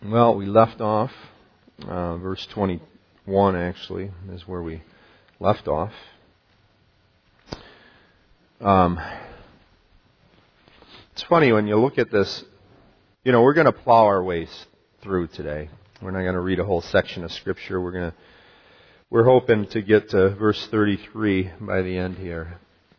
Well, we left off, verse 21 actually, is where we left off. It's funny when you look at this, we're going to plow our ways through today. We're not going to read a whole section of Scripture. We're hoping to get to verse 33 by the end here.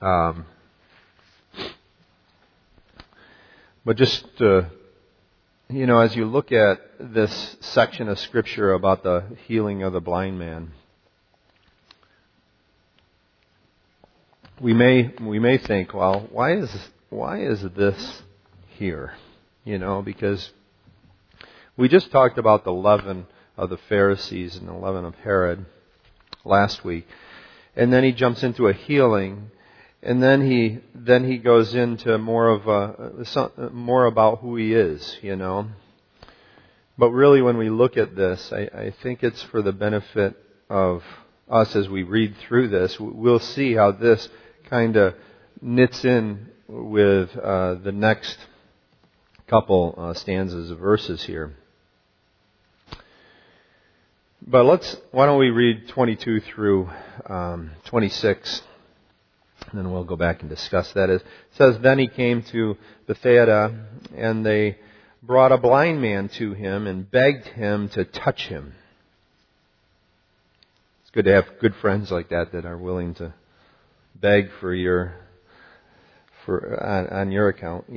But just as you look at this section of Scripture about the healing of the blind man, we may think, well, why is this here? Because we just talked about the leaven of the Pharisees and the leaven of Herod last week, and then he jumps into a healing, and then he goes into more about who he is, But really, when we look at this, I think it's for the benefit of us as we read through this. We'll see how this kind of knits in with the next couple stanzas of verses here. But why don't we read 22 through 26, and then we'll go back and discuss that. It says, "Then he came to Bethsaida, and they brought a blind man to him and begged him to touch him." It's good to have good friends like that are willing to beg on your account,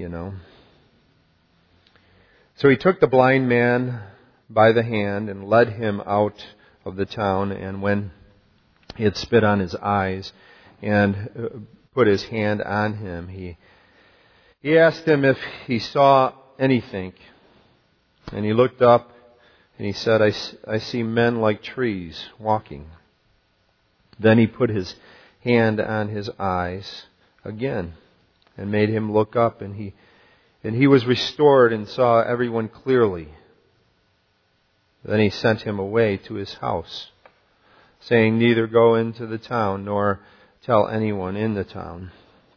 So he took the blind man by the hand and led him out of the town, and when he had spit on his eyes and put his hand on him, he asked him if he saw anything. And he looked up and he said, I see men like trees walking. Then he put his hand on his eyes again and made him look up, and he was restored and saw everyone clearly. Then he sent him away to his house, saying, "Neither go into the town nor tell anyone in the town."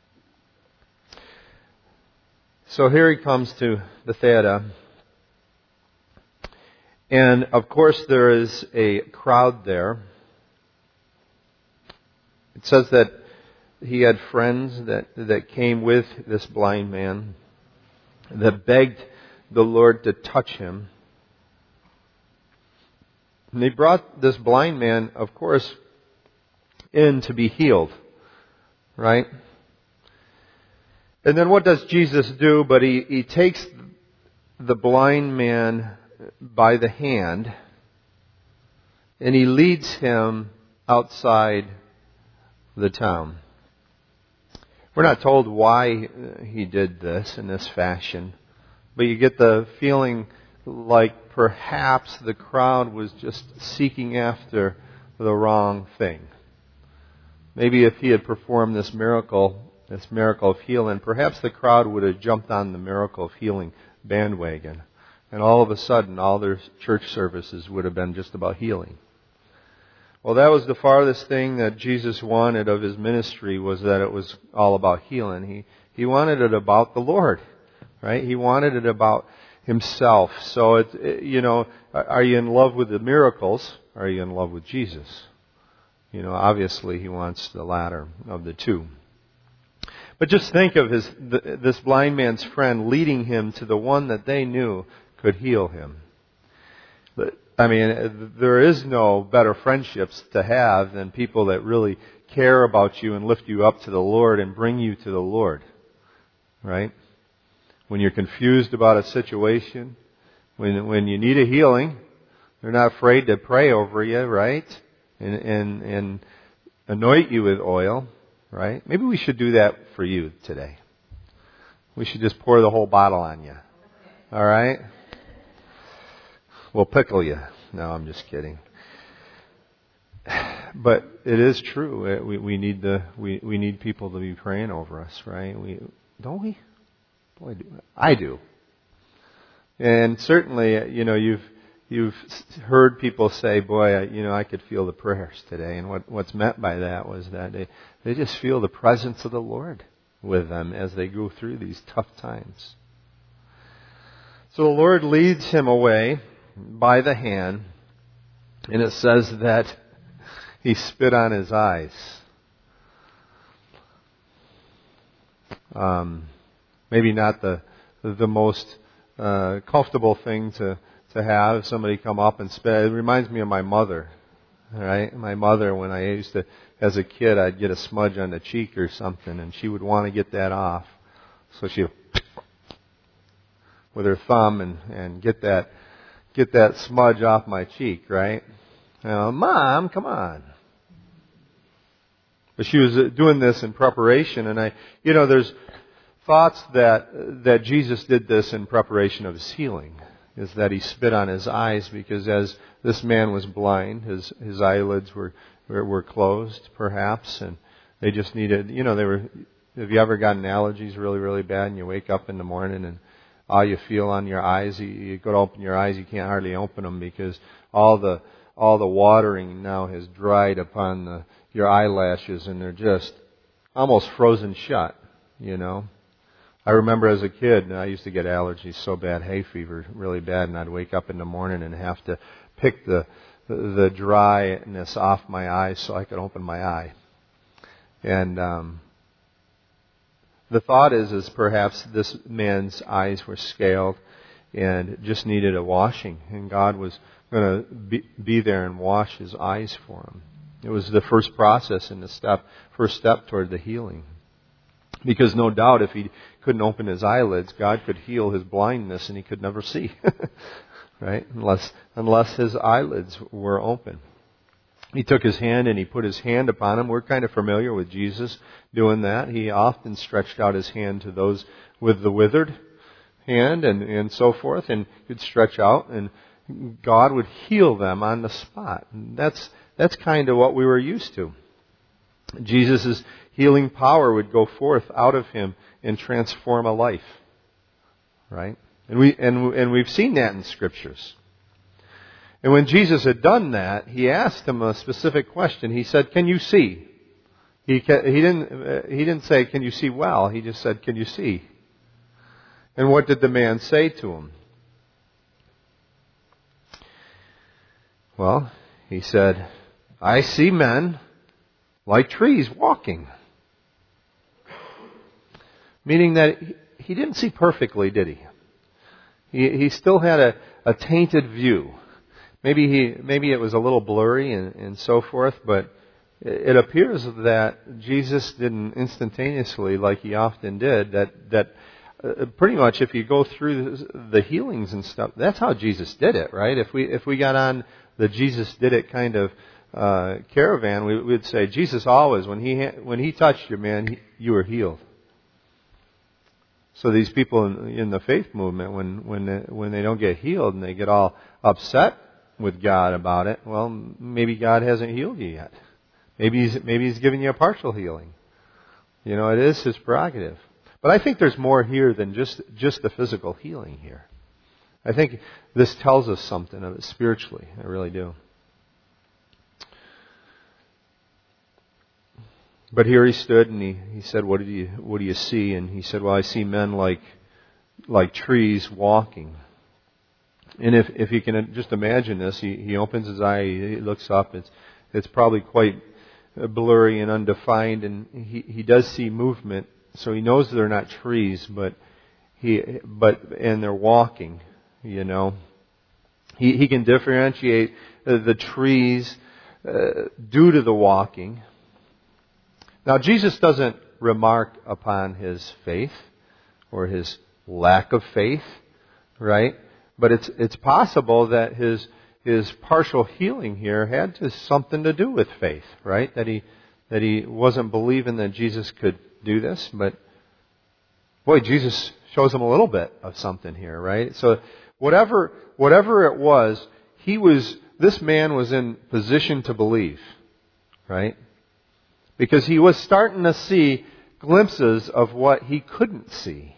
So here he comes to Bethsaida. And of course there is a crowd there. It says that he had friends that came with this blind man that begged the Lord to touch him. And they brought this blind man, of course, in to be healed. Right? And then what does Jesus do? But he takes the blind man by the hand and he leads him outside the town. We're not told why he did this in this fashion, but you get the feeling like perhaps the crowd was just seeking after the wrong thing. Maybe if he had performed this miracle of healing, perhaps the crowd would have jumped on the miracle of healing bandwagon. And all of a sudden, all their church services would have been just about healing. Well, that was the farthest thing that Jesus wanted of his ministry, was that it was all about healing. He wanted it about the Lord, right? He wanted it about himself. So, are you in love with the miracles? Or are you in love with Jesus? Obviously he wants the latter of the two. But just think of this blind man's friend leading him to the one that they knew could heal him. There is no better friendships to have than people that really care about you and lift you up to the Lord and bring you to the Lord. Right? When you're confused about a situation, when you need a healing, they're not afraid to pray over you, right? And anoint you with oil, right? Maybe we should do that for you today. We should just pour the whole bottle on you. All right? We'll pickle you. No, I'm just kidding. But it is true. We need people to be praying over us, right? Don't we? Boy, I do. And certainly, you've heard people say, "Boy, I could feel the prayers today." And what's meant by that was that they just feel the presence of the Lord with them as they go through these tough times. So the Lord leads him away, by the hand, and it says that he spit on his eyes. Maybe not the most comfortable thing to have somebody come up and spit. It reminds me of my mother. Right? My mother, when I used to, as a kid, I'd get a smudge on the cheek or something, and she would want to get that off. So she would, with her thumb and get that smudge off my cheek, right? Mom, come on. But she was doing this in preparation, and there's thoughts that Jesus did this in preparation of his healing, is that he spit on his eyes, because as this man was blind, his eyelids were closed, perhaps, and they just needed, have you ever gotten allergies really, really bad, and you wake up in the morning and all you feel on your eyes, you go to open your eyes, you can't hardly open them because all the watering now has dried upon your eyelashes, and they're just almost frozen shut, I remember as a kid, I used to get allergies so bad, hay fever really bad, and I'd wake up in the morning and have to pick the dryness off my eyes so I could open my eye. And the thought is perhaps this man's eyes were scaled and just needed a washing, and God was going to be there and wash his eyes for him. It was the first process and first step toward the healing. Because no doubt if he couldn't open his eyelids, God could heal his blindness and he could never see. Right? Unless his eyelids were open. He took his hand and he put his hand upon him. We're kind of familiar with Jesus doing that. He often stretched out his hand to those with the withered hand and so forth, and he'd stretch out and God would heal them on the spot. And that's kind of what we were used to. Jesus' healing power would go forth out of him and transform a life. Right? And we've seen that in Scriptures. And when Jesus had done that, he asked him a specific question. He said, "Can you see?" He didn't say, "Can you see well?" He just said, "Can you see?" And what did the man say to him? Well, he said, "I see men like trees walking." Meaning that he didn't see perfectly, did he? He still had a tainted view. Maybe it was a little blurry and so forth, but it appears that Jesus didn't instantaneously, like he often did, that pretty much if you go through the healings and stuff, that's how Jesus did it, right? If we got on the Jesus did it kind of caravan, we would say Jesus always, when he touched you, man, you were healed. So these people in the faith movement, when they don't get healed and they get all upset with God about it, well, maybe God hasn't healed you yet. Maybe he's giving you a partial healing. It is his prerogative. But I think there's more here than just the physical healing here. I think this tells us something of it spiritually. I really do. But here he stood and he said, what do you see? And he said, well, I see men like trees walking. And if you can just imagine this, he opens his eye, he looks up, it's probably quite blurry and undefined, and he does see movement, so he knows they're not trees, but they're walking, He can differentiate the trees due to the walking. Now, Jesus doesn't remark upon his faith or his lack of faith, right? But it's possible that his partial healing here had something to do with faith, right? That he wasn't believing that Jesus could do this, but boy, Jesus shows him a little bit of something here, right? So whatever it was, this man was in position to believe, right? Because he was starting to see glimpses of what he couldn't see.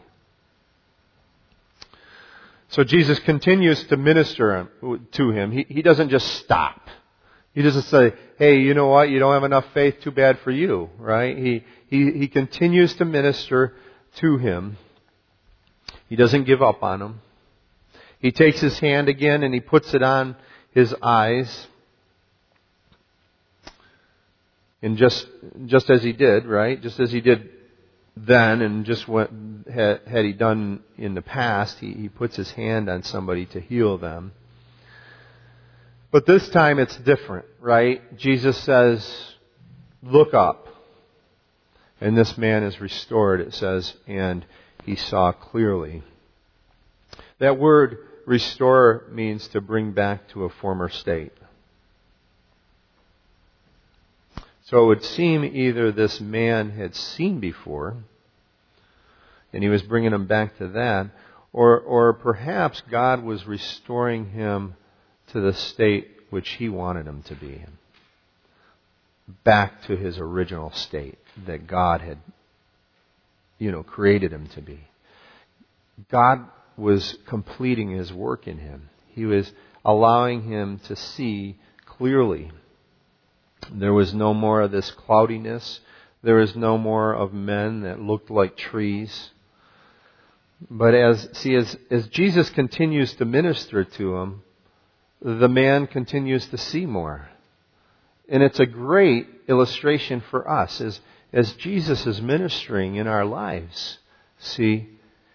So Jesus continues to minister to him. He doesn't just stop. He doesn't say, hey, you know what? You don't have enough faith. Too bad for you, right? He continues to minister to him. He doesn't give up on him. He takes his hand again and he puts it on his eyes. And just as he did, right? Just as he did then, and just what had he done in the past, he puts his hand on somebody to heal them. But this time it's different, right? Jesus says, look up. And this man is restored, it says, and he saw clearly. That word restore means to bring back to a former state. So it would seem either this man had seen before, and he was bringing him back to that, or perhaps God was restoring him to the state which he wanted him to be in. Back to his original state that God had, created him to be. God was completing his work in him. He was allowing him to see clearly. There was no more of this cloudiness. There was no more of men that looked like trees. But as Jesus continues to minister to him, the man continues to see more. And it's a great illustration for us as Jesus is ministering in our lives. See,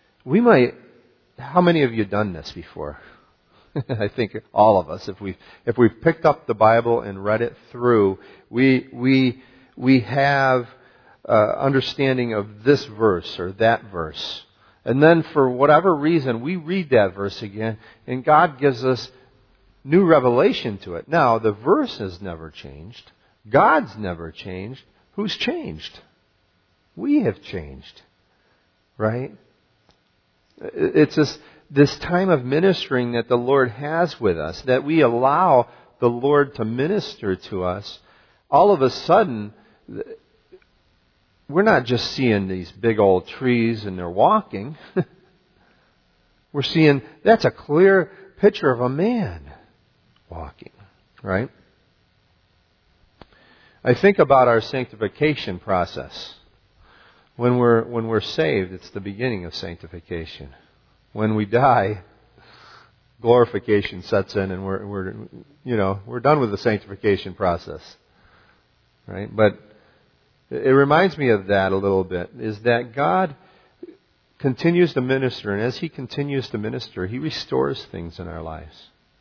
how many of you done this before? I think all of us, if we've picked up the Bible and read it through, we have understanding of this verse or that verse. And then for whatever reason, we read that verse again, and God gives us new revelation to it. Now, the verse has never changed. God's never changed. Who's changed? We have changed. Right? It's this time of ministering that the Lord has with us, that we allow the Lord to minister to us. All of a sudden, we're not just seeing these big old trees and they're walking. We're seeing, that's a clear picture of a man walking, right? I think about our sanctification process. When we're saved, it's the beginning of sanctification. When we die, glorification sets in, and we're done with the sanctification process, right? But it reminds me of that a little bit. Is that God continues to minister, and as He continues to minister, He restores things in our lives.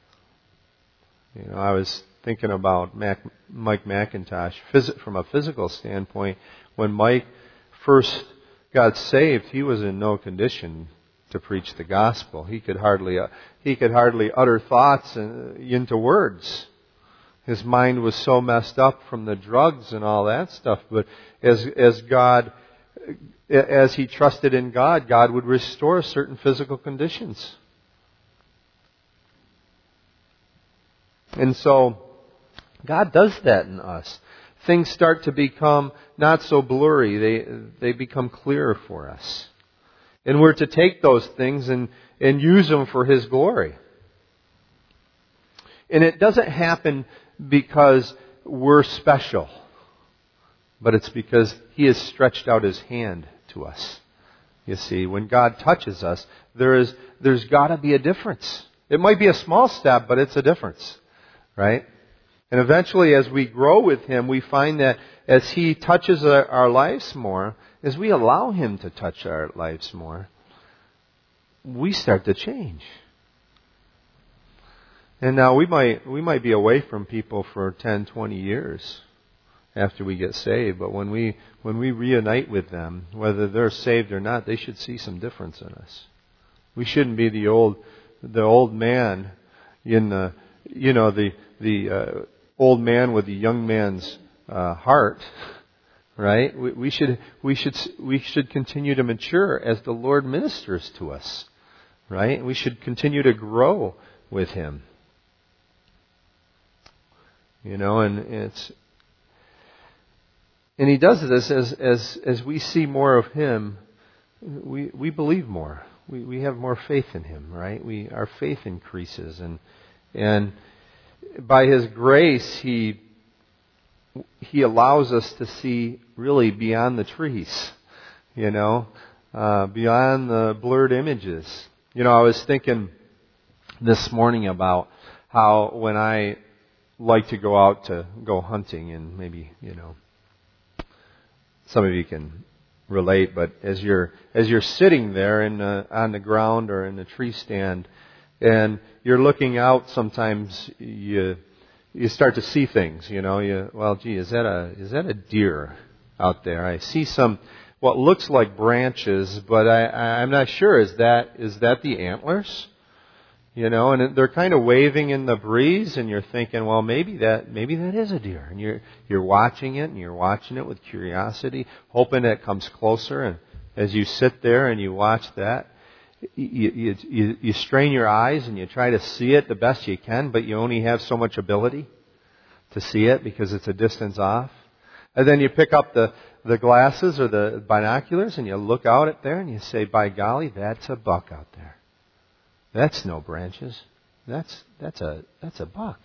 I was thinking about Mike McIntosh from a physical standpoint. When Mike first got saved, he was in no condition to preach the gospel. He could hardly utter thoughts into words. His mind was so messed up from the drugs and all that stuff. But as he trusted in God, God would restore certain physical conditions. And so God does that in us. Things start to become not so blurry. They become clearer for us. And we're to take those things and use them for His glory. And it doesn't happen because we're special, but it's because He has stretched out His hand to us. You see, when God touches us, there's got to be a difference. It might be a small step, but it's a difference, right? And eventually, as we grow with Him, we find that as He touches our lives more, as we allow Him to touch our lives more, we start to change. And now we might be away from people for 10, 20 years after we get saved, but when we reunite with them, whether they're saved or not, they should see some difference in us. We shouldn't be the old man in the old man with the young man's heart, right? We should continue to mature as the Lord ministers to us, right? We should continue to grow with Him. And He does this as we see more of Him, we believe more. We have more faith in Him, right? Our faith increases, and by His grace, He allows us to see really beyond the trees, beyond the blurred images. I was thinking this morning about how when I like to go hunting, and maybe, some of you can relate, but as you're sitting there on the ground or in the tree stand, and you're looking out, sometimes you start to see things. Is that a deer out there? I see some what looks like branches, but I'm not sure. Is that the antlers? And they're kind of waving in the breeze, and you're thinking, well, maybe that is a deer. And you're watching it, and you're watching it with curiosity, hoping it comes closer. And as you sit there and you watch that, you strain your eyes and you try to see it the best you can, but you only have so much ability to see it because it's a distance off. And then you pick up the glasses or the binoculars and you look out at there and you say, by golly, that's a buck out there. That's no branches. That's a buck.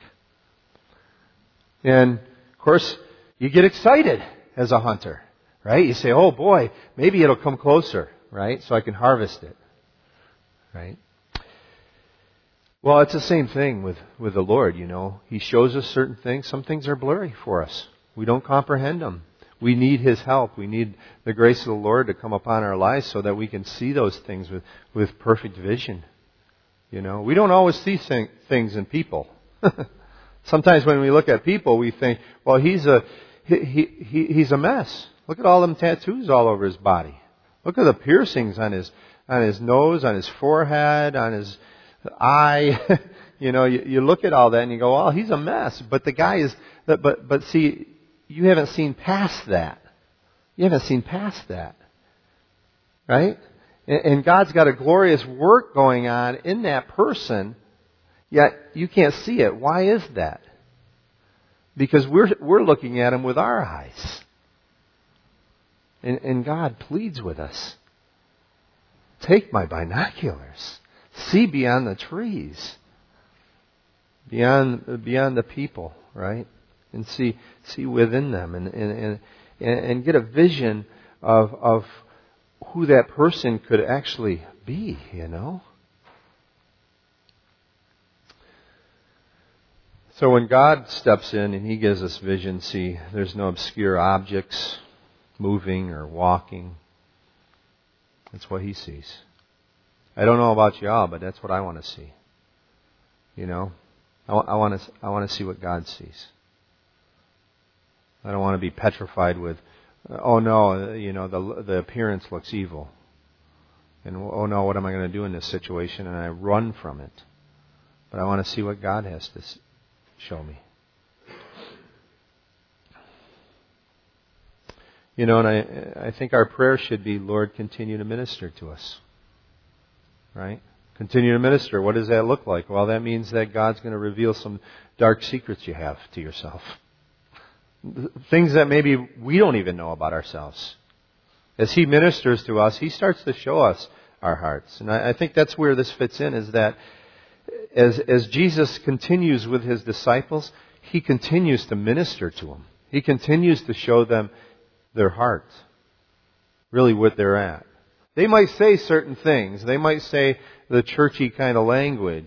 And of course, you get excited as a hunter, right? You say, oh boy, maybe it'll come closer, right? So I can harvest it, right? Well, it's the same thing with the Lord, He shows us certain things. Some things are blurry for us. We don't comprehend them. We need His help. We need the grace of the Lord to come upon our lives so that we can see those things with perfect vision. We don't always see things in people. Sometimes when we look at people, we think, well, he's a mess. Look at all them tattoos all over his body. Look at the piercings on his nose, on his forehead, on his eye. You look at all that and you go, oh, he's a mess. But the guy is, but see, you haven't seen past that. You haven't seen past that. Right? And God's got a glorious work going on in that person, yet you can't see it. Why is that? Because we're looking at him with our eyes. And God pleads with us. Take my binoculars. See beyond the trees. Beyond the people, right? And see within them and get a vision of who that person could actually be, So when God steps in and He gives us vision, see, there's no obscure objects moving or walking. That's what He sees. I don't know about y'all, but that's what I want to see. I want to see what God sees. I don't want to be petrified with, oh no, the appearance looks evil. And oh no, what am I going to do in this situation? And I run from it. But I want to see what God has to show me. And I think our prayer should be, Lord, continue to minister to us. Right? Continue to minister. What does that look like? Well, that means that God's going to reveal some dark secrets you have to yourself. Things that maybe we don't even know about ourselves. As He ministers to us, He starts to show us our hearts. And I think that's where this fits in, is that as Jesus continues with His disciples, He continues to minister to them. He continues to show them their heart, really what they're at. They might say certain things. They might say the churchy kind of language.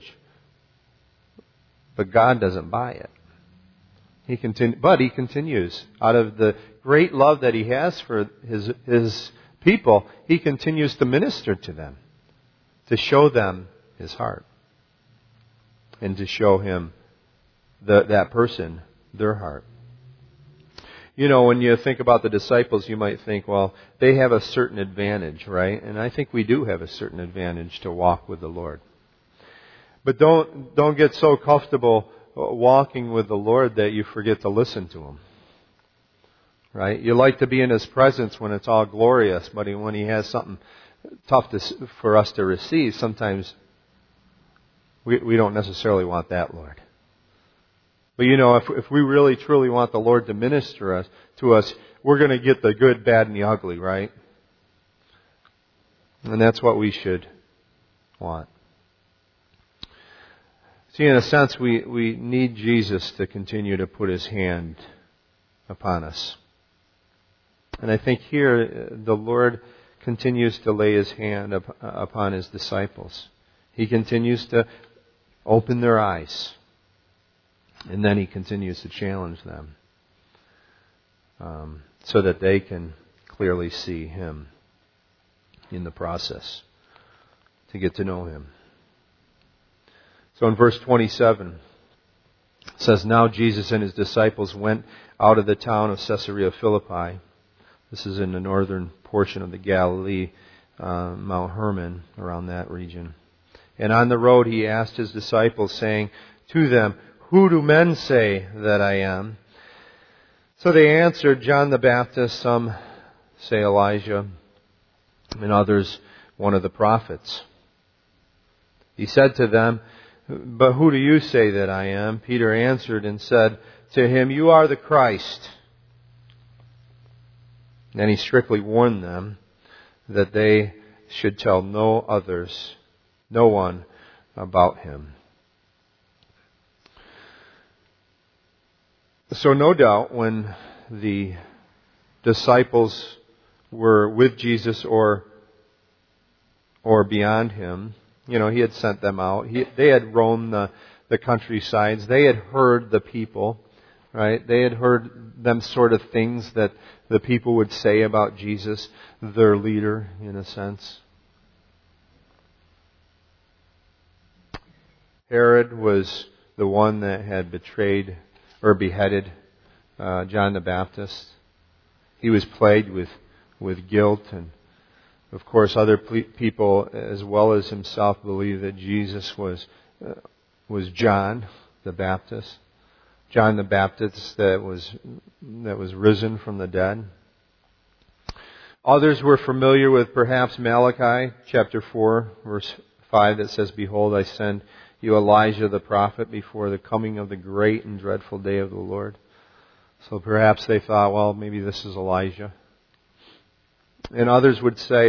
But God doesn't buy it. He continues. Out of the great love that He has for His people, He continues to minister to them, to show them His heart, and to show him that person their heart. When you think about the disciples, you might think, well, they have a certain advantage, right? And I think we do have a certain advantage to walk with the Lord. But don't get so comfortable walking with the Lord that you forget to listen to Him. Right? You like to be in His presence when it's all glorious, but when He has something tough for us to receive, sometimes we don't necessarily want that, Lord. But if we really truly want the Lord to minister to us, we're going to get the good, bad, and the ugly, right? And that's what we should want. See, in a sense, we need Jesus to continue to put His hand upon us. And I think here the Lord continues to lay His hand upon His disciples. He continues to Open their eyes. And then he continues to challenge them so that they can clearly see Him in the process, to get to know Him. So in verse 27, it says, Now Jesus and His disciples went out of the town of Caesarea Philippi. This is in the northern portion of the Galilee, Mount Hermon, around that region. And on the road He asked His disciples, saying to them, Who do men say that I am? So they answered, John the Baptist, some say Elijah, and others one of the prophets. He said to them, But who do you say that I am? Peter answered and said to him, You are the Christ. And he strictly warned them that they should tell no one about Him. So no doubt when the disciples were with Jesus or beyond Him, He had sent them out. They had roamed the countrysides. They had heard the people, right? They had heard them sort of things that the people would say about Jesus, their leader, in a sense. Herod was the one that had betrayed or beheaded John the Baptist. He was plagued with guilt, and of course other people as well as himself believed that Jesus was John the Baptist. John the Baptist that was risen from the dead. Others were familiar with perhaps Malachi chapter 4 verse 5 that says, Behold, I send you Elijah the prophet before the coming of the great and dreadful day of the Lord. So perhaps they thought, well, maybe this is Elijah. And others would say,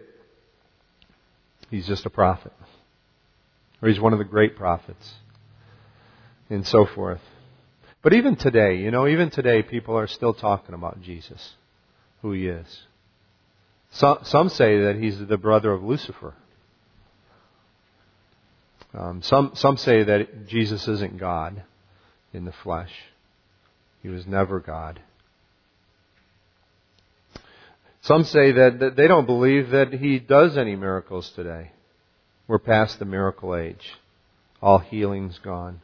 he's just a prophet. Or he's one of the great prophets. And so forth. But even today, people are still talking about Jesus, who He is. Some say that He's the brother of Lucifer. Some say that Jesus isn't God in the flesh. He was never God. Some say that they don't believe that He does any miracles today. We're past the miracle age. All healing's gone.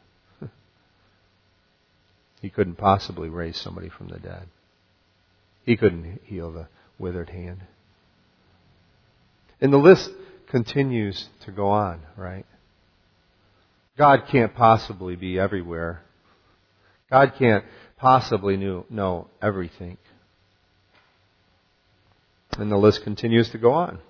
He couldn't possibly raise somebody from the dead. He couldn't heal the withered hand. And the list continues to go on, right? God can't possibly be everywhere. God can't possibly know everything. And the list continues to go on.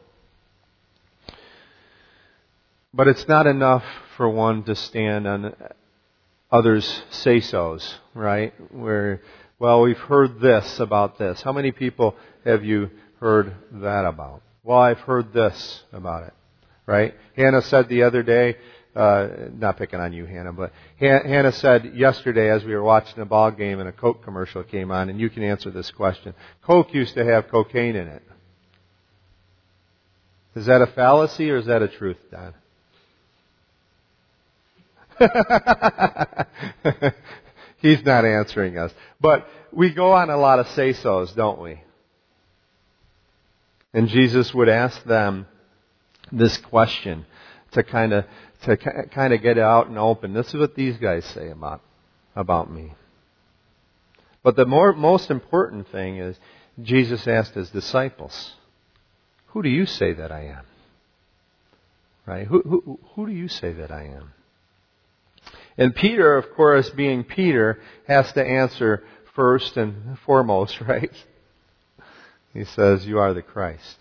But it's not enough for one to stand on others' say-sos, right? Where, well, we've heard this about this. How many people have you heard that about? Well, I've heard this about it, right? Hannah said the other day, not picking on you, Hannah, but Hannah said yesterday as we were watching a ball game and a Coke commercial came on, and you can answer this question. Coke used to have cocaine in it. Is that a fallacy or is that a truth, Don? He's not answering us. But we go on a lot of say-sos, don't we? And Jesus would ask them this question to kind of get it out and open. This is what these guys say about me. But the most important thing is Jesus asked His disciples, Who do you say that I am? Right? Who do you say that I am? And Peter, of course, being Peter, has to answer first and foremost, right? He says, You are the Christ.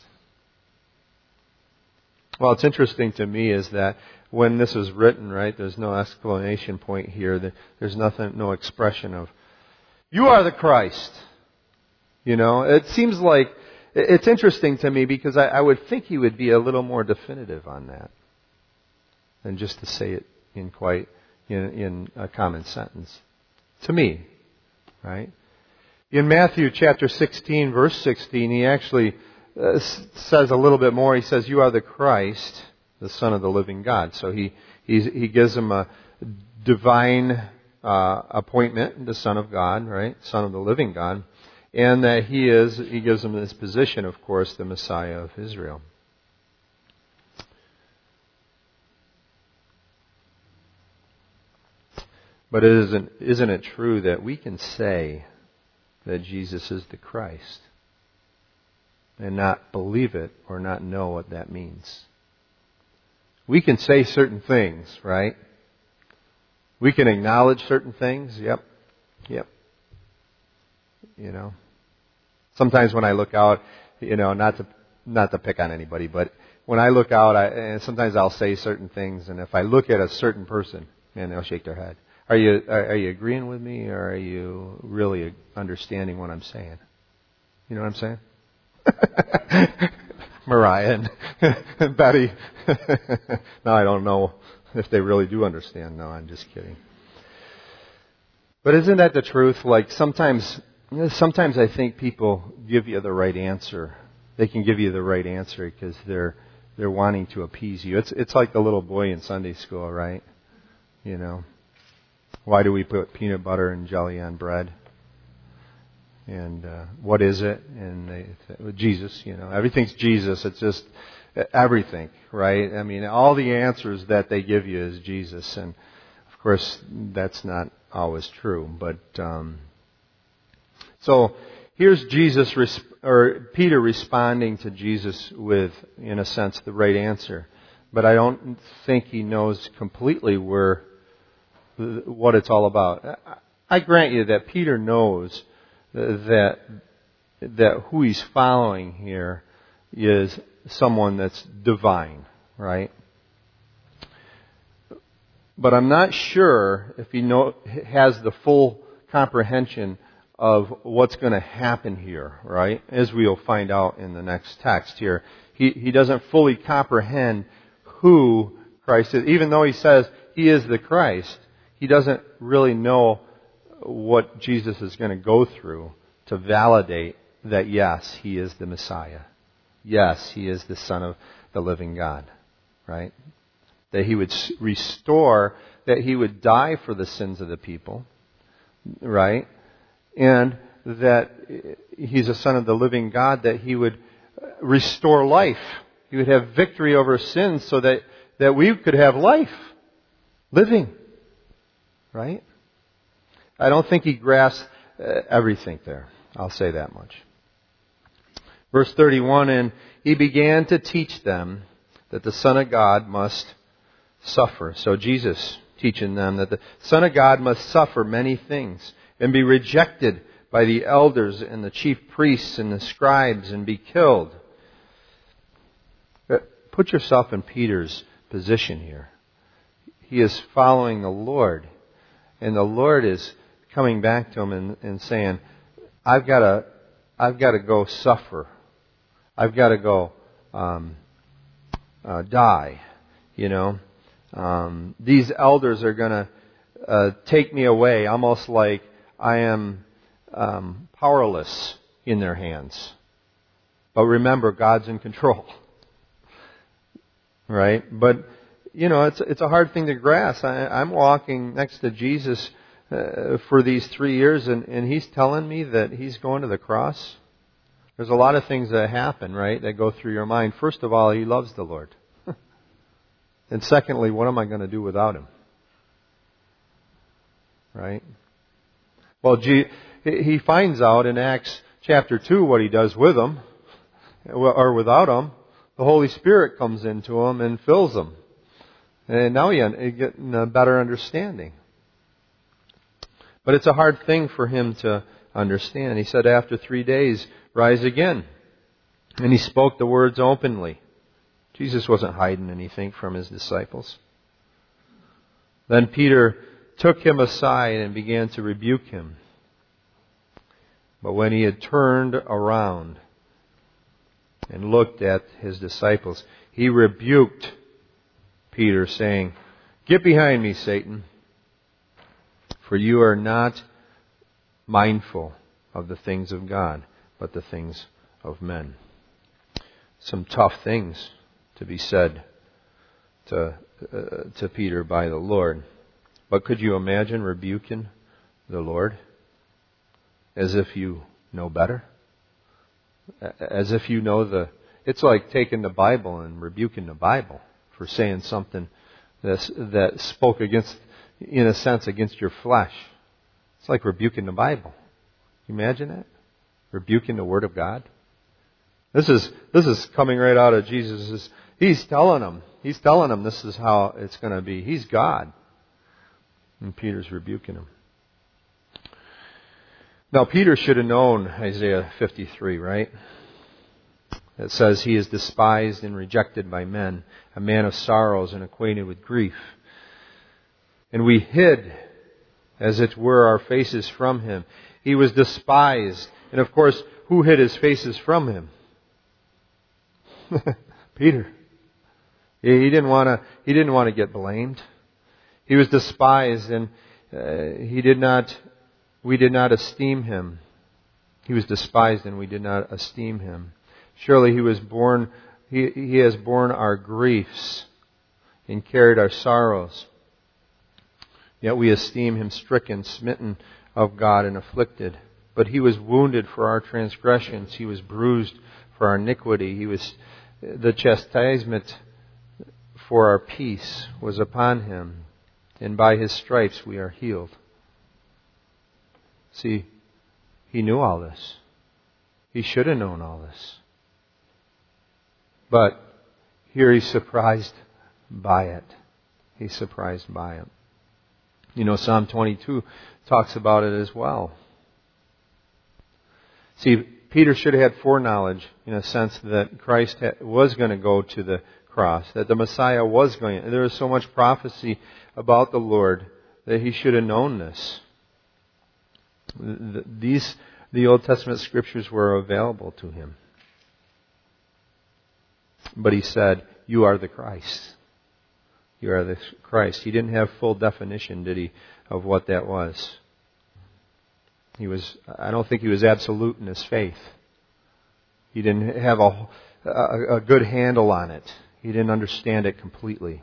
Well, it's interesting to me is that when this was written, right, there's no exclamation point here. There's no expression of, You are the Christ. It seems like, it's interesting to me because I would think he would be a little more definitive on that than just to say it in a common sentence. To me, right? In Matthew chapter 16, verse 16, he actually says a little bit more. He says, You are the Christ, the Son of the living God. So he He gives him a divine appointment, the Son of God, right? Son of the living God. And that he gives him this position, of course, the Messiah of Israel. But isn't it true that we can say that Jesus is the Christ and not believe it or not know what that means? We can say certain things, right? We can acknowledge certain things. Yep. Sometimes when I look out, not to pick on anybody, but when I look out, and sometimes I'll say certain things, and if I look at a certain person, and they'll shake their head. Are you agreeing with me, or are you really understanding what I'm saying? You know what I'm saying? Mariah and Betty. No, I don't know if they really do understand. No, I'm just kidding. But isn't that the truth? Like sometimes I think people give you the right answer. They can give you the right answer because they're wanting to appease you. It's like the little boy in Sunday school, right? Why do we put peanut butter and jelly on bread? And what is it? And Jesus, everything's Jesus. It's just everything, right? I mean, all the answers that they give you is Jesus, and of course that's not always true. But so here's Peter responding to Jesus with, in a sense, the right answer. But I don't think he knows completely what it's all about. I grant you that Peter knows that who he's following here is someone that's divine, right? But I'm not sure if he has the full comprehension of what's going to happen here, right? As we'll find out in the next text here. He doesn't fully comprehend who Christ is. Even though he says he is the Christ, he doesn't really know what Jesus is going to go through to validate that, yes, he is the Messiah. Yes, he is the Son of the living God, right? That he would restore, that he would die for the sins of the people, right? And that he's a Son of the living God, that he would restore life. He would have victory over sins so that we could have life, living, right? I don't think he grasps everything there. I'll say that much. Verse 31, and he began to teach them that the Son of God must suffer. So Jesus teaching them that the Son of God must suffer many things and be rejected by the elders and the chief priests and the scribes and be killed. Put yourself in Peter's position here. He is following the Lord, and the Lord is coming back to him and saying, I've got to go suffer. I've got to go die. These elders are going to take me away, almost like I am powerless in their hands. But remember, God's in control, right? But it's a hard thing to grasp. I'm walking next to Jesus for these 3 years, and he's telling me that he's going to the cross. There's a lot of things that happen, right, that go through your mind. First of all, he loves the Lord. And secondly, what am I going to do without him? Right? Well, he finds out in Acts chapter 2 what he does with him, or without him. The Holy Spirit comes into him and fills him. And now he's getting a better understanding. But it's a hard thing for him to understand. He said, after 3 days, rise again. And he spoke the words openly. Jesus wasn't hiding anything from his disciples. Then Peter took him aside and began to rebuke him. But when he had turned around and looked at his disciples, he rebuked Peter, saying, "Get behind me, Satan, for you are not mindful of the things of God, but the things of men." Some tough things to be said to Peter by the Lord. But could you imagine rebuking the Lord as if you know better? As if you know it's like taking the Bible and rebuking the Bible for saying something that spoke against, in a sense, against your flesh. It's like rebuking the Bible. Can you imagine that? Rebuking the Word of God. This is coming right out of Jesus. He's telling them this is how it's going to be. He's God. And Peter's rebuking him. Now, Peter should have known Isaiah 53, right? It says, he is despised and rejected by men, a man of sorrows and acquainted with grief. And we hid, as it were, our faces from him. He was despised. And of course, who hid his faces from him? Peter. He didn't want to get blamed. He was despised, and we did not esteem him. He was despised, and we did not esteem him. Surely he was born. He has borne our griefs and carried our sorrows. Yet we esteem him stricken, smitten of God, and afflicted. But he was wounded for our transgressions; he was bruised for our iniquity. The chastisement for our peace was upon him, and by his stripes we are healed. See, he knew all this. He should have known all this. But here he's surprised by it. He's surprised by it. You know, Psalm 22 talks about it as well. See, Peter should have had foreknowledge in a sense that Christ was going to go to the cross, that the Messiah was going to. There was so much prophecy about the Lord that he should have known this. The Old Testament scriptures were available to him. But he said, you are the Christ. You are the Christ. He didn't have full definition, did he, of what that was. I don't think he was absolute in his faith. He didn't have a good handle on it. He didn't understand it completely.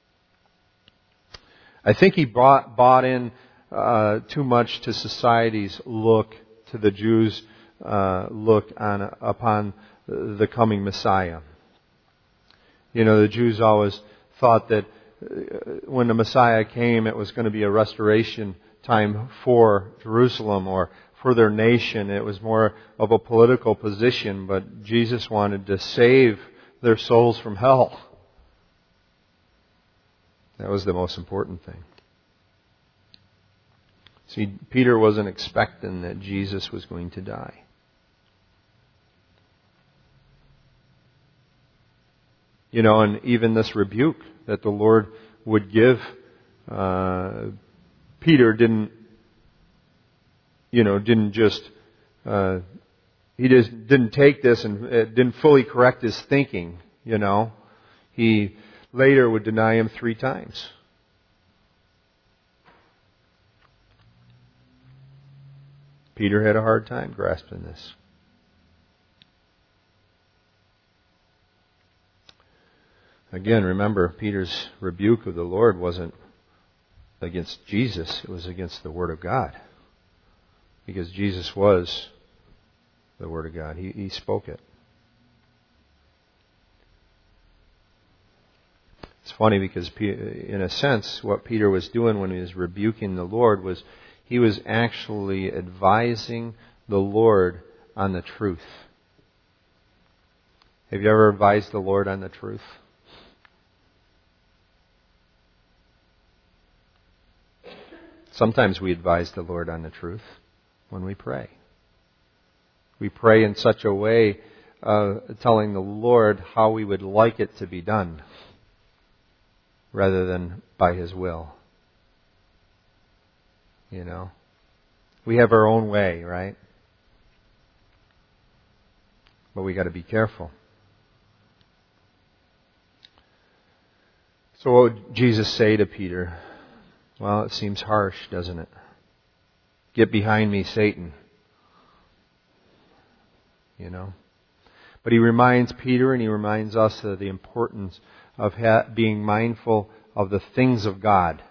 I think he bought in too much to society's look, to the Jews' look upon the coming Messiah. You know, the Jews always thought that when the Messiah came, it was going to be a restoration time for Jerusalem or for their nation. It was more of a political position, but Jesus wanted to save their souls from hell. That was the most important thing. See, Peter wasn't expecting that Jesus was going to die. You know, and even this rebuke that the Lord would give, Peter didn't take this and didn't fully correct his thinking, you know. He later would deny him 3 times. Peter had a hard time grasping this. Again, remember, Peter's rebuke of the Lord wasn't against Jesus, it was against the Word of God. Because Jesus was the Word of God. He spoke it. It's funny because, in a sense, what Peter was doing when he was rebuking the Lord was he was actually advising the Lord on the truth. Have you ever advised the Lord on the truth? Sometimes we advise the Lord on the truth when we pray. We pray in such a way, telling the Lord how we would like it to be done, rather than by His will. You know? We have our own way, right? But we got to be careful. So what would Jesus say to Peter? Well, it seems harsh, doesn't it? Get behind me, Satan. You know? But He reminds Peter and He reminds us of the importance of being mindful of the things of God.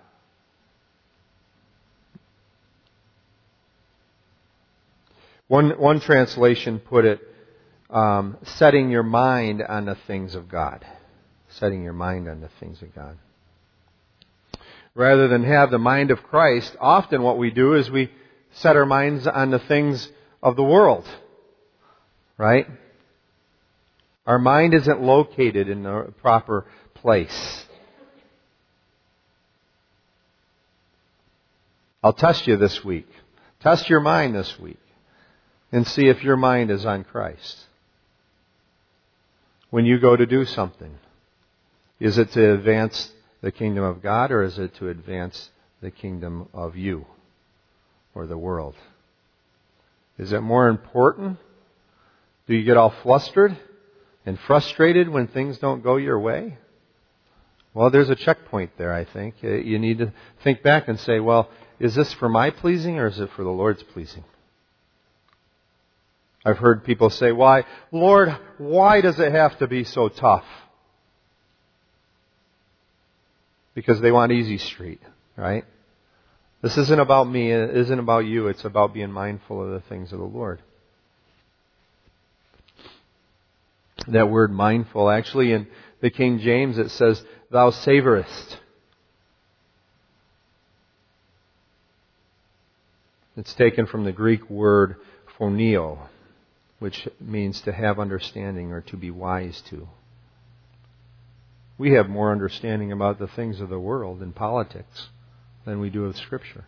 One translation put it, setting your mind on the things of God. Setting your mind on the things of God. Rather than have the mind of Christ, often what we do is we set our minds on the things of the world. Right? Our mind isn't located in the proper place. I'll test you this week. Test your mind this week and see if your mind is on Christ. When you go to do something, is it to advance the kingdom of God, or is it to advance the kingdom of you or the world? Is it more important? Do you get all flustered and frustrated when things don't go your way? Well, there's a checkpoint there, I think. You need to think back and say, well, is this for my pleasing or is it for the Lord's pleasing? I've heard people say, why, Lord, why does it have to be so tough? Because they want easy street, right? This isn't about me, it isn't about you, it's about being mindful of the things of the Lord. That word mindful, actually in the King James it says, thou savorest. It's taken from the Greek word phoneo, which means to have understanding or to be wise to. We have more understanding about the things of the world and politics than we do of Scripture.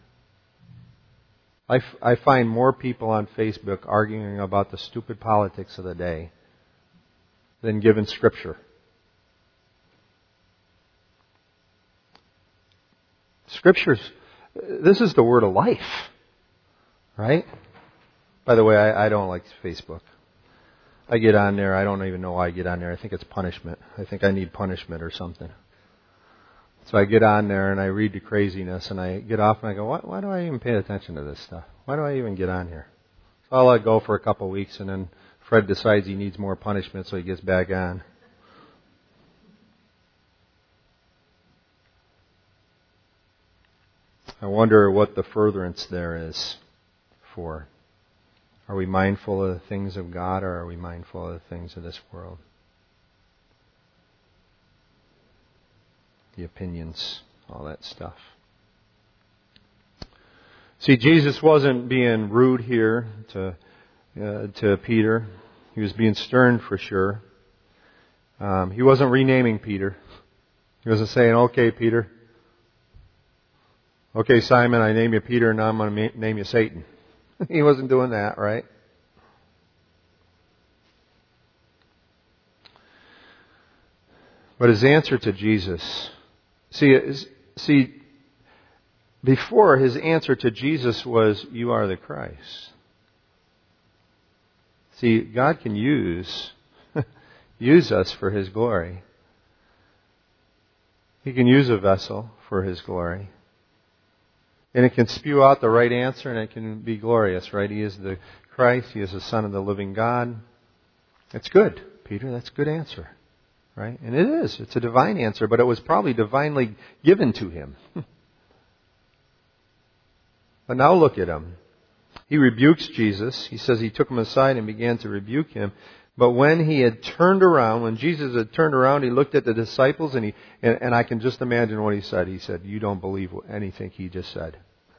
I find more people on Facebook arguing about the stupid politics of the day than given Scripture. This is the word of life, right? By the way, I don't like Facebook. I get on there, I don't even know why I get on there. I think it's punishment. I think I need punishment or something. So I get on there and I read the craziness and I get off and I go, why do I even pay attention to this stuff? Why do I even get on here? So I'll let it go for a couple of weeks and then Fred decides he needs more punishment so he gets back on. I wonder what the furtherance there is for. Are we mindful of the things of God, or are we mindful of the things of this world? The opinions, all that stuff. See, Jesus wasn't being rude here to Peter. He was being stern for sure. He wasn't renaming Peter. He wasn't saying, okay, Peter. Okay, Simon, I name you Peter, and now I'm going to name you Satan. He wasn't doing that, right? But his answer to Jesus, see, before his answer to Jesus was, you are the Christ. See, God can use us for His glory. He can use a vessel for His glory. And it can spew out the right answer and it can be glorious, right? He is the Christ. He is the Son of the living God. It's good, Peter. That's a good answer, right? And it is. It's a divine answer, but it was probably divinely given to him. But now look at him. He rebukes Jesus. He says he took him aside and began to rebuke him. But when he had turned around, when Jesus had turned around, he looked at the disciples and I can just imagine what he said. He said, you don't believe anything he just said.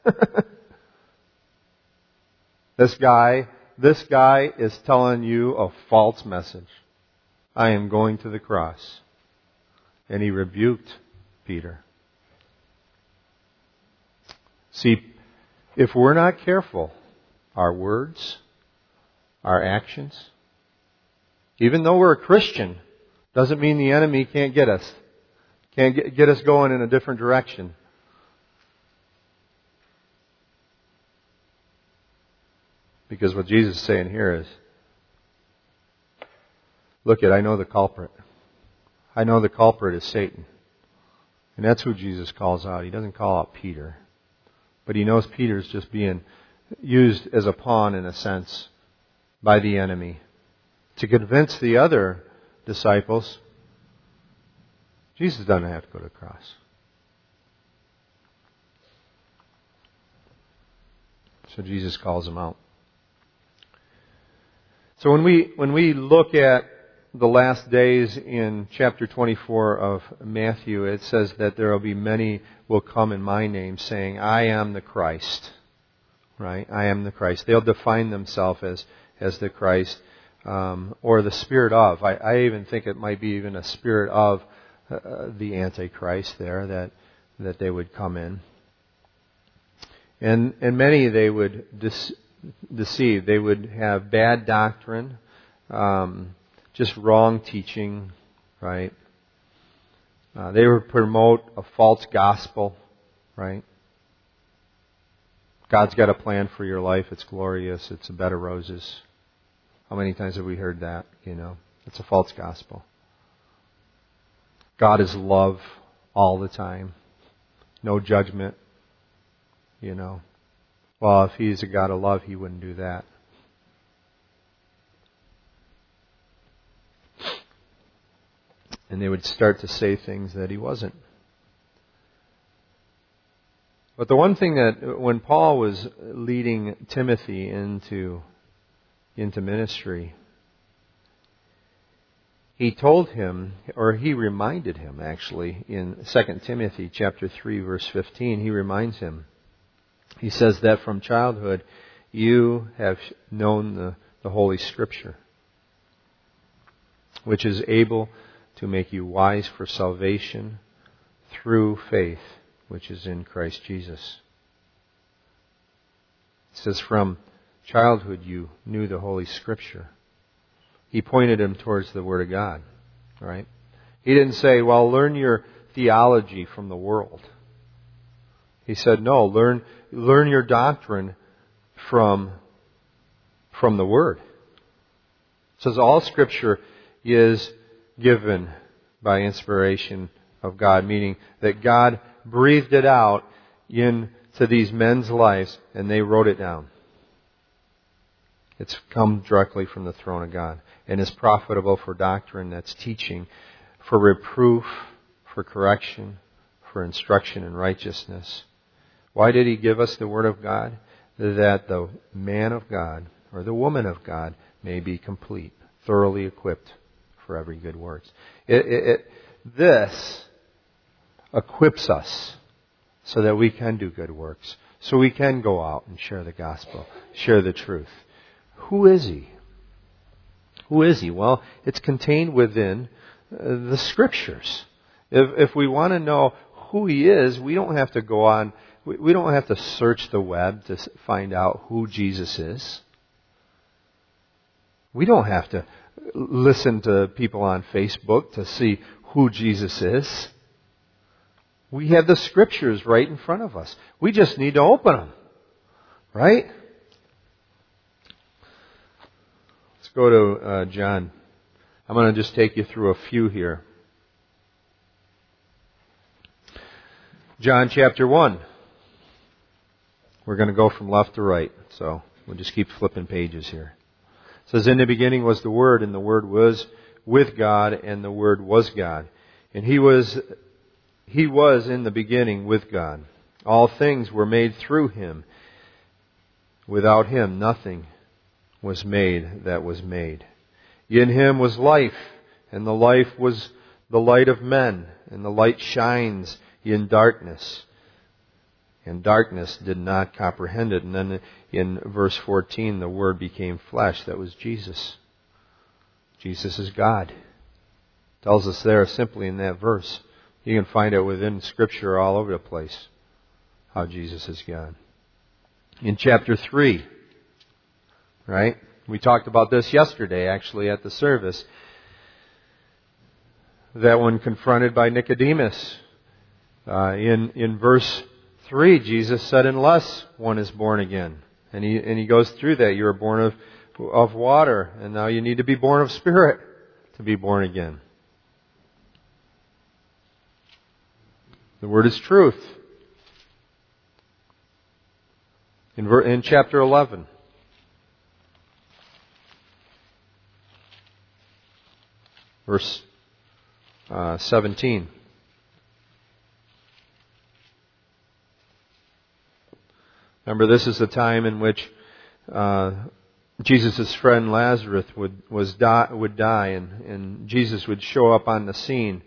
This guy is telling you a false message. I am going to the cross. And he rebuked Peter. See, if we're not careful, our words, our actions, even though we're a Christian, doesn't mean the enemy can't get us. Can't get us going in a different direction. Because what Jesus is saying here is, look I know the culprit. I know the culprit is Satan. And that's who Jesus calls out. He doesn't call out Peter. But he knows Peter's just being used as a pawn, in a sense, by the enemy to convince the other disciples Jesus doesn't have to go to the cross. So Jesus calls him out. So when we look at the last days in chapter 24 of Matthew, it says that there will be many will come in my name saying, I am the Christ. Right? I am the Christ. They'll define themselves as the Christ, or the spirit of. I even think it might be even a spirit of the Antichrist there that they would come in. And many they would deceive. They would have bad doctrine, just wrong teaching, right? They would promote a false gospel, right? God's got a plan for your life. It's glorious. It's a bed of roses. How many times have we heard that? It's a false gospel. God is love all the time. No judgment. Well, if He's a God of love, He wouldn't do that. And they would start to say things that He wasn't. But the one thing that when Paul was leading Timothy into ministry, he told him, or he reminded him actually, in 2 Timothy chapter 3 verse 15, he reminds him. He says that from childhood you have known the Holy Scripture, which is able to make you wise for salvation through faith, which is in Christ Jesus. It says from childhood you knew the Holy Scripture. He pointed him towards the Word of God. Right? He didn't say, well, learn your theology from the world. He said, no, learn your doctrine from the Word. It says all Scripture is given by inspiration of God, meaning that God breathed it out into these men's lives and they wrote it down. It's come directly from the throne of God and is profitable for doctrine, that's teaching, for reproof, for correction, for instruction in righteousness. Why did He give us the Word of God? That the man of God or the woman of God may be complete, thoroughly equipped for every good work. This equips us so that we can do good works, so we can go out and share the gospel, share the truth. Who is He? Who is He? Well, it's contained within the Scriptures. If we want to know who He is, we don't have to go on. We don't have to search the web to find out who Jesus is. We don't have to listen to people on Facebook to see who Jesus is. We have the Scriptures right in front of us. We just need to open them. Right? Let's go to John. I'm going to just take you through a few here. John chapter 1. We're going to go from left to right, so we'll just keep flipping pages here. It says, in the beginning was the Word, and the Word was with God, and the Word was God. And He was in the beginning with God. All things were made through Him. Without Him, nothing was made that was made. In Him was life, and the life was the light of men, and the light shines in darkness. And darkness did not comprehend it. And then in verse 14, the Word became flesh. That was Jesus. Jesus is God. It tells us there simply in that verse. You can find it within Scripture all over the place, how Jesus is God. In chapter 3, right? We talked about this yesterday, actually, at the service. That when confronted by Nicodemus, in verse 3, Jesus said, unless one is born again. And he goes through that. You were born of water, and now you need to be born of Spirit to be born again. The Word is truth. In chapter 11, verse 17. Remember, this is the time in which Jesus' friend Lazarus would die, and Jesus would show up on the scene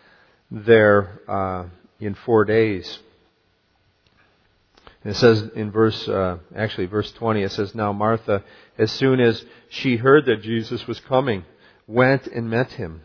there in 4 days. And it says in verse 20, it says, "Now Martha, as soon as she heard that Jesus was coming, went and met him."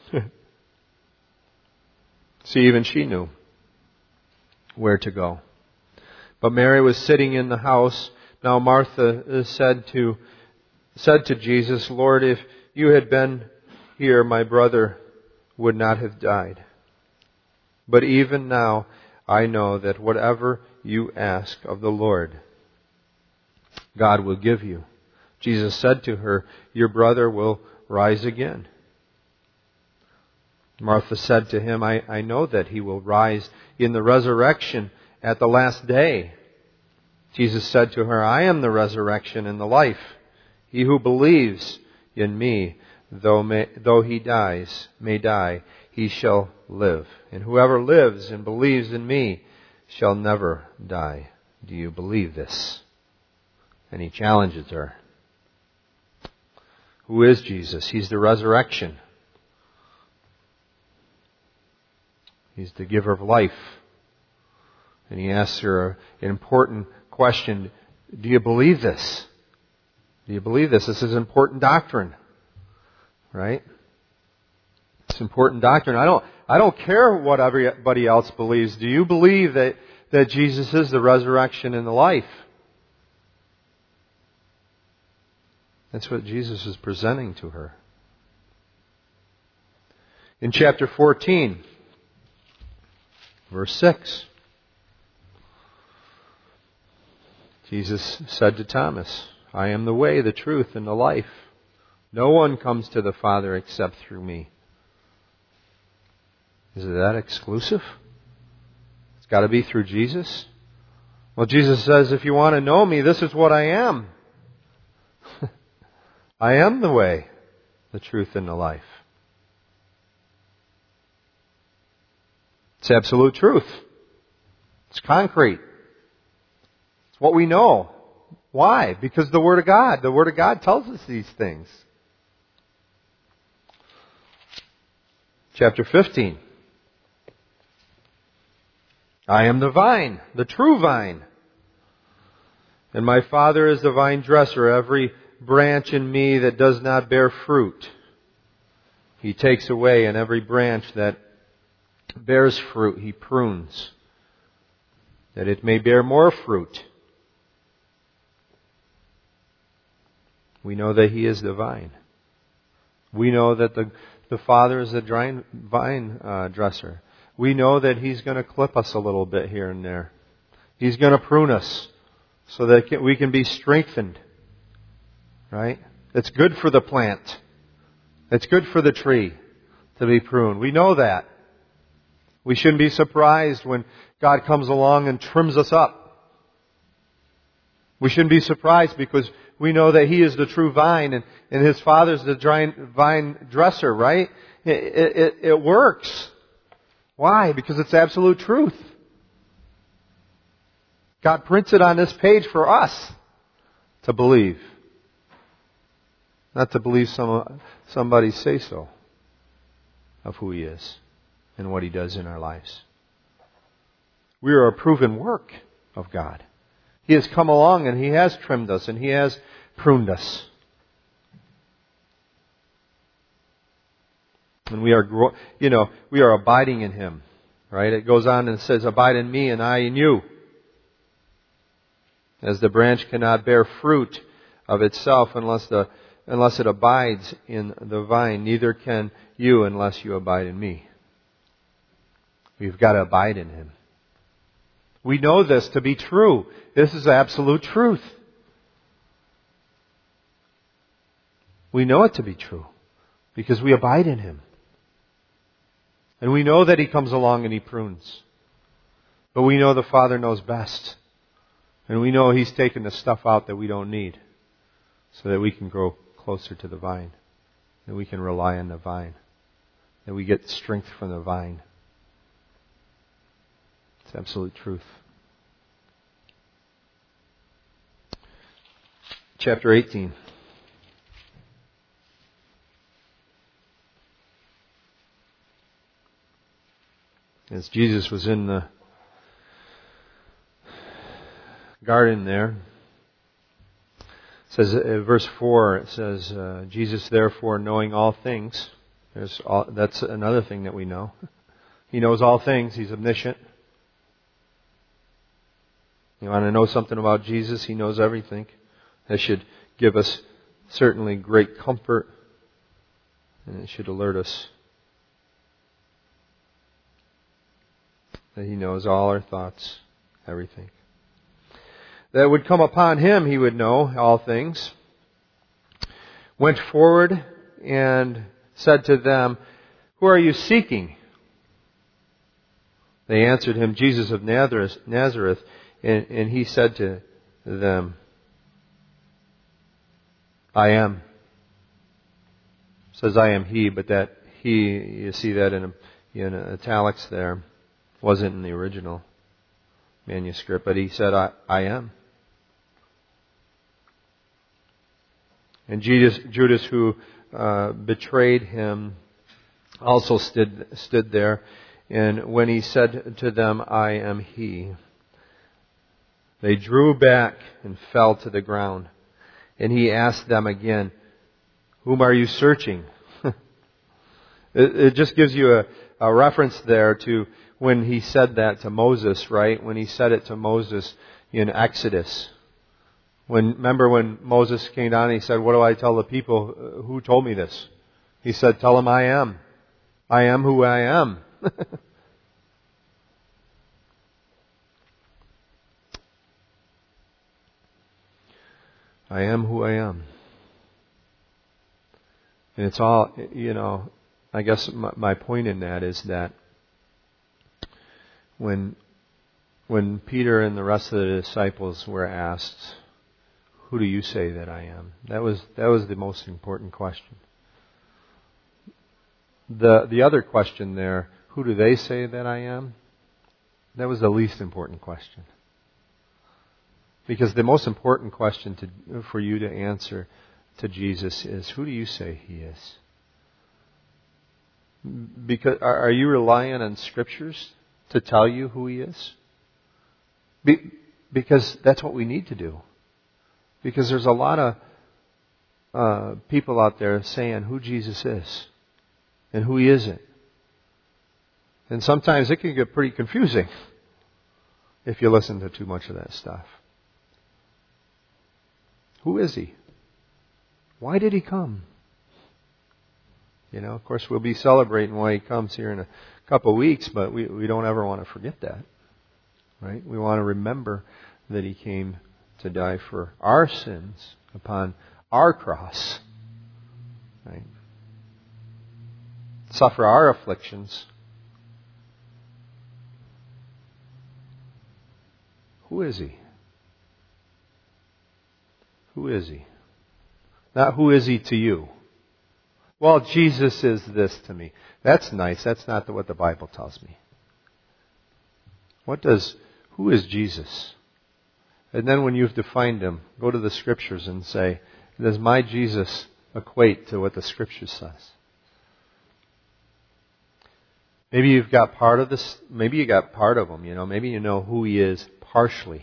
See, even she knew where to go. But Mary was sitting in the house. Now Martha said to Jesus, "Lord, if you had been here, my brother would not have died. But even now I know that whatever you ask of the Lord, God will give you." Jesus said to her, "Your brother will rise again." Martha said to him, I know that he will rise in the resurrection at the last day." Jesus said to her, "I am the resurrection and the life. He who believes in me, though he may die, he shall live. And whoever lives and believes in me shall never die. Do you believe this?" And he challenges her. Who is Jesus? He's the resurrection. He's the giver of life. And he asks her an important question. Do you believe this? Do you believe this? This is important doctrine. Right? It's important doctrine. I don't care what everybody else believes. Do you believe that Jesus is the resurrection and the life? That's what Jesus is presenting to her. In chapter 14, verse 6, Jesus said to Thomas, "I am the way, the truth, and the life. No one comes to the Father except through me." Is it that exclusive? It's got to be through Jesus? Well, Jesus says, if you want to know me, this is what I am. I am the way, the truth, and the life. It's absolute truth. It's concrete. It's what we know. Why? Because the Word of God tells us these things. Chapter 15. "I am the vine, the true vine. And my Father is the vine dresser. Every branch in me that does not bear fruit, He takes away, and every branch that bears fruit, He prunes, that it may bear more fruit." We know that He is the vine. We know that the Father is the vine dresser. We know that He's going to clip us a little bit here and there. He's going to prune us so that we can be strengthened. Right? It's good for the plant. It's good for the tree to be pruned. We know that. We shouldn't be surprised when God comes along and trims us up. We shouldn't be surprised because we know that He is the true vine and His Father's the vine dresser, right? It works. Why? Because it's absolute truth. God prints it on this page for us to believe. Not to believe somebody's say-so of who He is and what He does in our lives. We are a proven work of God. He has come along and He has trimmed us and He has pruned us. And we are abiding in Him. Right? It goes on and says, "Abide in me and I in you. As the branch cannot bear fruit of itself unless it abides in the vine, neither can you unless you abide in me." We've got to abide in Him. We know this to be true. This is absolute truth. We know it to be true because we abide in Him. And we know that He comes along and He prunes. But we know the Father knows best. And we know He's taken the stuff out that we don't need so that we can grow closer to the vine. That we can rely on the vine. That we get strength from the vine. It's absolute truth. chapter 18. As Jesus was in the garden there, it says, verse 4, it says, Jesus therefore knowing all things, that's another thing that we know. He knows all things. He's omniscient. You want to know something about Jesus? He knows everything. That should give us certainly great comfort, and it should alert us that He knows all our thoughts, everything. That would come upon Him, He would know all things. Went forward and said to them, "Who are you seeking?" They answered Him, "Jesus of Nazareth." And He said to them, "I am." It says, "I am He," but that He, you see that in italics there, wasn't in the original manuscript, but He said, I am. And Judas, who betrayed Him, also stood there. And when He said to them, "I am He," they drew back and fell to the ground. And He asked them again, "Whom are you searching?" It just gives you a reference there to when He said that to Moses, right? When He said it to Moses in Exodus. Remember when Moses came down and he said, "What do I tell the people? Who told me this?" He said, "Tell them I am. I am who I am." I am who I am. And it's all, I guess my point in that is that when Peter and the rest of the disciples were asked, "Who do you say that I am?" That was the most important question. The other question there, "Who do they say that I am?" That was the least important question. Because the most important question for you to answer to Jesus is, who do you say He is? Because are you relying on Scriptures to tell you who He is? Because that's what we need to do. Because there's a lot of people out there saying who Jesus is and who He isn't. And sometimes it can get pretty confusing if you listen to too much of that stuff. Who is He? Why did He come? Of course, we'll be celebrating why He comes here in a couple of weeks, but we don't ever want to forget that. Right? We want to remember that He came to die for our sins upon our cross. Right? Suffer our afflictions. Who is He? Who is He? Not who is He to you. Well, Jesus is this to me. That's nice. That's not what the Bible tells me. Who is Jesus? And then when you've defined Him, go to the Scriptures and say, does my Jesus equate to what the Scripture says? Maybe you've got part of this. Maybe you got part of Him. Maybe you know who He is partially.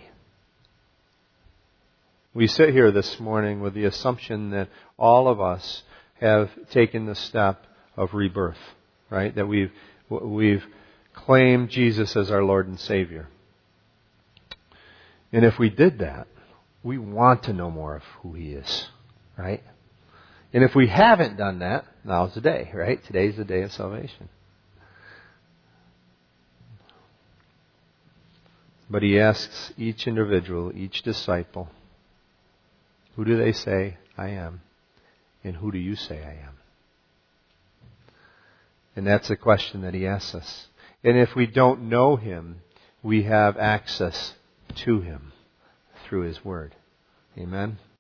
We sit here this morning with the assumption that all of us have taken the step of rebirth, right? That we've claimed Jesus as our Lord and Savior. And if we did that, we want to know more of who He is, right? And if we haven't done that, now's the day, right? Today's the day of salvation. But He asks each individual, each disciple, who do they say I am? And who do you say I am? And that's the question that He asks us. And if we don't know Him, we have access to Him through His Word. Amen?